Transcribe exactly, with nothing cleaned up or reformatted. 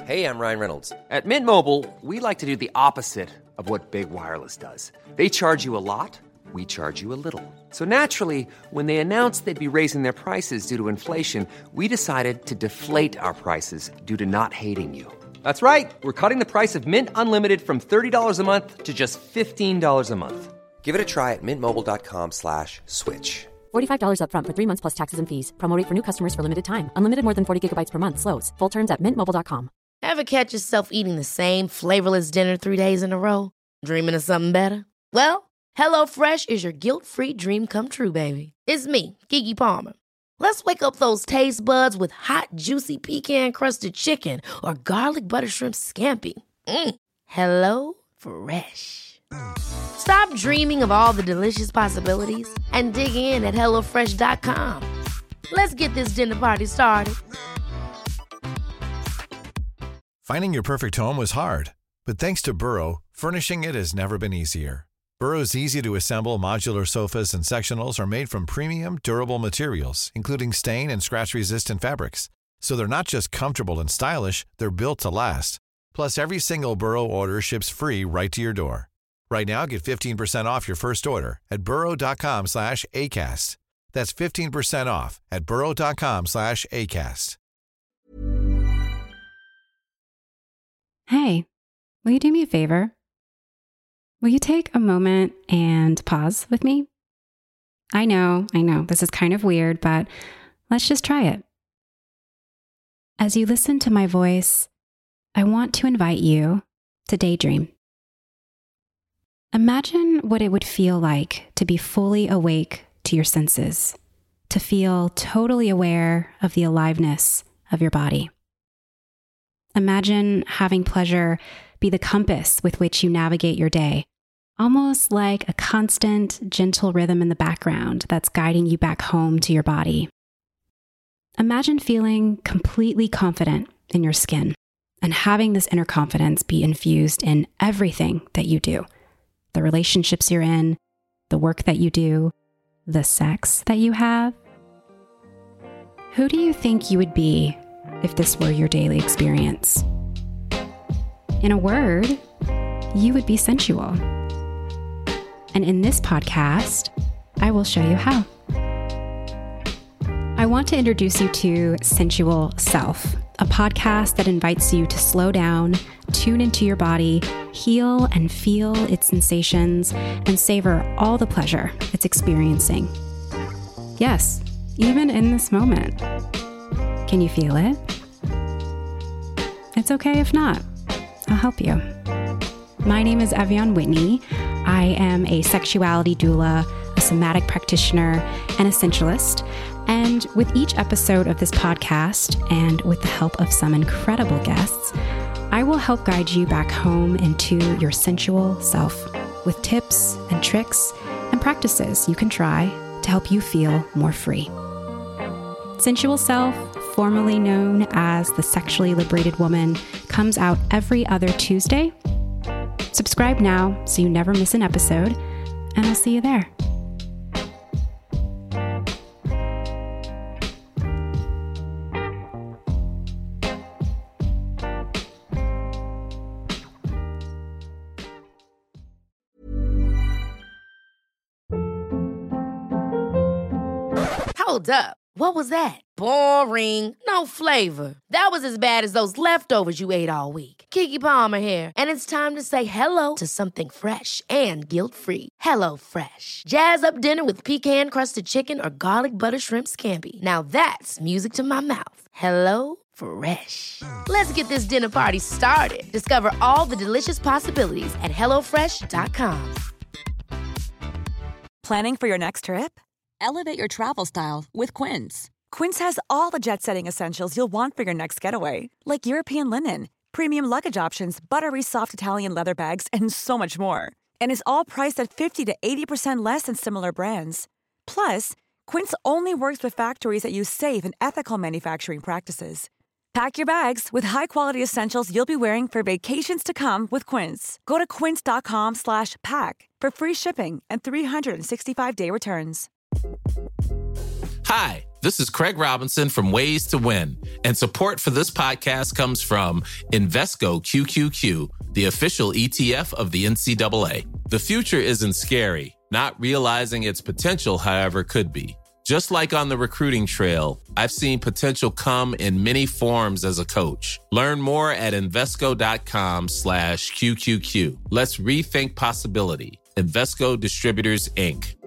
Hey, I'm Ryan Reynolds. At Mint Mobile, we like to do the opposite of what Big Wireless does. They charge you a lot, we charge you a little. So naturally, when they announced they'd be raising their prices due to inflation, we decided to deflate our prices due to not hating you. That's right. We're cutting the price of Mint Unlimited from thirty dollars a month to just fifteen dollars a month. Give it a try at mintmobile.com slash switch. forty-five dollars up front for three months plus taxes and fees. Promo rate for new customers for limited time. Unlimited more than forty gigabytes per month. Slows full terms at mint mobile dot com. Ever catch yourself eating the same flavorless dinner three days in a row? Dreaming of something better? Well, HelloFresh is your guilt-free dream come true, baby. It's me, Keke Palmer. Let's wake up those taste buds with hot, juicy pecan-crusted chicken or garlic butter shrimp scampi. Mm. Hello Fresh. Stop dreaming of all the delicious possibilities and dig in at hello fresh dot com. Let's get this dinner party started. Finding your perfect home was hard, but thanks to Burrow, furnishing it has never been easier. Burrow's easy-to-assemble modular sofas and sectionals are made from premium, durable materials, including stain and scratch-resistant fabrics. So they're not just comfortable and stylish, they're built to last. Plus, every single Burrow order ships free right to your door. Right now, get fifteen percent off your first order at burrow.com slash ACAST. That's fifteen percent off at burrow.com slash ACAST. Hey, will you do me a favor? Will you take a moment and pause with me? I know, I know, this is kind of weird, but let's just try it. As you listen to my voice, I want to invite you to daydream. Imagine what it would feel like to be fully awake to your senses, to feel totally aware of the aliveness of your body. Imagine having pleasure be the compass with which you navigate your day, almost like a constant, gentle rhythm in the background that's guiding you back home to your body. Imagine feeling completely confident in your skin and having this inner confidence be infused in everything that you do. The relationships you're in, the work that you do, the sex that you have. Who do you think you would be if this were your daily experience? In a word, you would be sensual. And in this podcast, I will show you how. I want to introduce you to Sensual Self, a podcast that invites you to slow down, tune into your body, heal and feel its sensations, and savor all the pleasure it's experiencing. Yes, even in this moment. Can you feel it? It's okay if not. I'll help you. My name is Evian Whitney. I am a sexuality doula, a somatic practitioner, and a sensualist. And with each episode of this podcast, and with the help of some incredible guests, I will help guide you back home into your sensual self with tips and tricks and practices you can try to help you feel more free. Sensual Self, formerly known as The Sexually Liberated Woman, comes out every other Tuesday. Subscribe now so you never miss an episode, and I'll see you there. Hold up. What was that? Boring. No flavor. That was as bad as those leftovers you ate all week. Keke Palmer here, and it's time to say hello to something fresh and guilt-free. Hello Fresh. Jazz up dinner with pecan-crusted chicken or garlic butter shrimp scampi. Now that's music to my mouth. Hello Fresh. Let's get this dinner party started. Discover all the delicious possibilities at hello fresh dot com. Planning for your next trip? Elevate your travel style with Quince. Quince has all the jet-setting essentials you'll want for your next getaway, like European linen, premium luggage options, buttery soft Italian leather bags, and so much more. And is all priced at fifty to eighty percent less than similar brands. Plus, Quince only works with factories that use safe and ethical manufacturing practices. Pack your bags with high-quality essentials you'll be wearing for vacations to come with Quince. Go to quince.com slash pack for free shipping and three sixty-five day returns. Hi, This is Craig Robinson from Ways to Win, and support for this podcast comes from Invesco Q Q Q, the official E T F of the N C double A. The future isn't scary. Not realizing its potential, however, could be. Just like on the recruiting trail, I've seen potential come in many forms as a coach. Learn more at Invesco.com slash QQQ. Let's rethink possibility. Invesco Distributors, Incorporated.